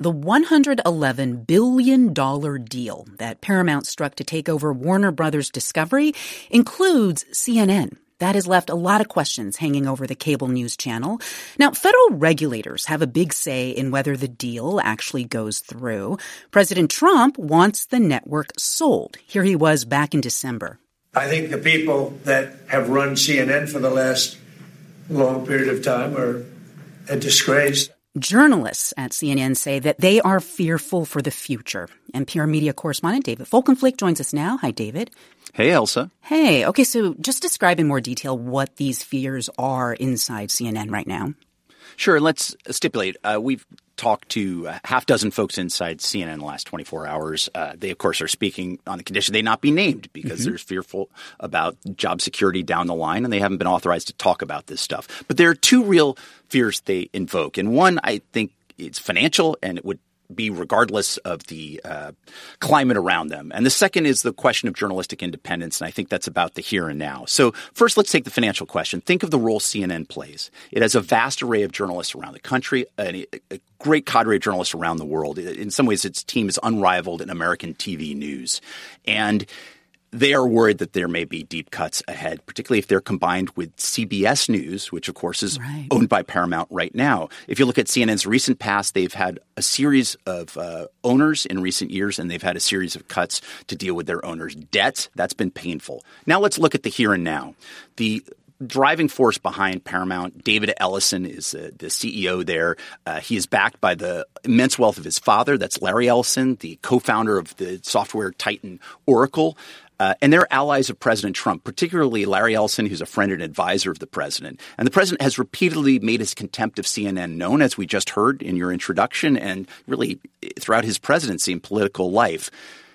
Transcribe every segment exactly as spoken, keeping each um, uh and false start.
The one hundred eleven billion dollars deal that Paramount struck to take over Warner Brothers Discovery includes C N N. That has left a lot of questions hanging over the cable news channel. Now, federal regulators have a big say in whether the deal actually goes through. President Trump wants the network sold. Here he was back in December. I think the people that have run C N N for the last long period of time are a disgrace. Journalists at C N N say that they are fearful for the future. N P R media correspondent David Folkenflik joins us now. Hi, David. Hey, Elsa. Hey. Okay, so just describe in more detail what these fears are inside C N N right now. Sure. Let's stipulate. Uh, we've talked to a half dozen folks inside C N N in the last twenty-four hours. Uh, they, of course, are speaking on the condition they not be named because mm-hmm. they're fearful about job security down the line, and they haven't been authorized to talk about this stuff. But there are two real fears they invoke. And one, I think it's financial, and it would be regardless of the uh, climate around them. And the second is the question of journalistic independence, and I think that's about the here and now. So first, let's take the financial question. Think of the role C N N plays. It has a vast array of journalists around the country, a, a great cadre of journalists around the world. In some ways, its team is unrivaled in American T V news. And they are worried that there may be deep cuts ahead, particularly if they're combined with C B S News, which, of course, is right. owned by Paramount right now. If you look at C N N's recent past, they've had a series of uh, owners in recent years, and they've had a series of cuts to deal with their owners' debts. That's been painful. Now let's look at the here and now. The driving force behind Paramount, David Ellison, is uh, the C E O there. Uh, he is backed by the immense wealth of his father. That's Larry Ellison, the co-founder of the software titan Oracle. Uh, and they're allies of President Trump, particularly Larry Ellison, who's a friend and advisor of the president. And the president has repeatedly made his contempt of C N N known, as we just heard in your introduction, and really throughout his presidency and political life.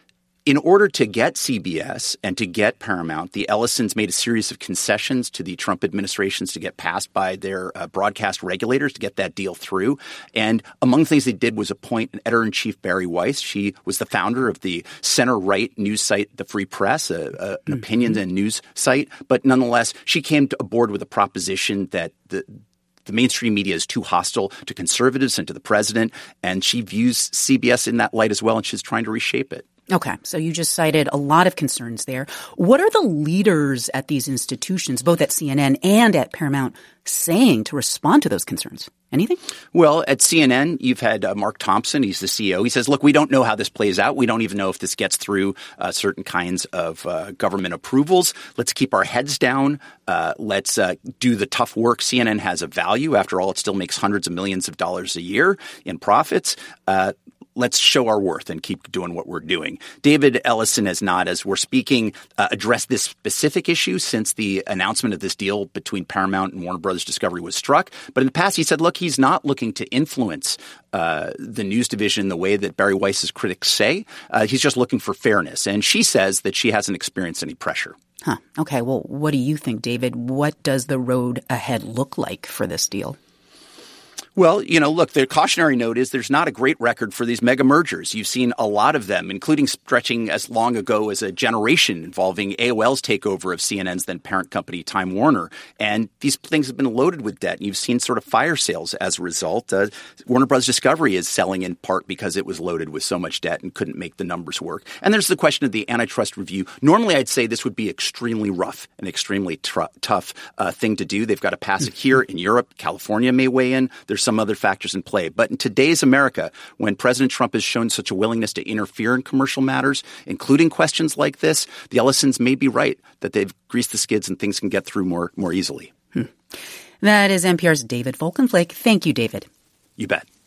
In order to get C B S and to get Paramount, the Ellisons made a series of concessions to the Trump administrations to get passed by their uh, broadcast regulators to get that deal through. And among the things they did was appoint an editor-in-chief, Bari Weiss. She was the founder of the center-right news site, The Free Press, a, a, an mm-hmm. opinion and news site. But nonetheless, she came to aboard with a proposition that the The mainstream media is too hostile to conservatives and to the president, and she views C B S in that light as well, and she's trying to reshape it. Okay, so you just cited a lot of concerns there. What are the leaders at these institutions, both at C N N and at Paramount, saying to respond to those concerns? Anything? Well, at C N N, you've had uh, Mark Thompson. He's the C E O. He says, look, we don't know how this plays out. We don't even know if this gets through uh, certain kinds of uh, government approvals. Let's keep our heads down. Uh, let's uh, do the tough work. C N N has a value. After all, it still makes hundreds of millions of dollars a year in profits. Uh, Let's show our worth and keep doing what we're doing. David Ellison has not, as we're speaking, uh, addressed this specific issue since the announcement of this deal between Paramount and Warner Brothers Discovery was struck. But in the past, he said, look, he's not looking to influence uh, the news division the way that Bari Weiss's critics say. Uh, he's just looking for fairness. And she says that she hasn't experienced any pressure. Huh. Okay. Well, what do you think, David? What does the road ahead look like for this deal? Well, you know, look, the cautionary note is there's not a great record for these mega mergers. You've seen a lot of them, including stretching as long ago as a generation involving A O L's takeover of C N N's then parent company, Time Warner. And these things have been loaded with debt. And you've seen sort of fire sales as a result. Uh, Warner Bros. Discovery is selling in part because it was loaded with so much debt and couldn't make the numbers work. And there's the question of the antitrust review. Normally, I'd say this would be extremely rough and extremely tr- tough uh, thing to do. They've got to pass it here in Europe. California may weigh in. There's some other factors in play. But in today's America, when President Trump has shown such a willingness to interfere in commercial matters, including questions like this, the Ellisons may be right that they've greased the skids and things can get through more, more easily. Hmm. That is N P R's David Folkenflik. Thank you, David. You bet.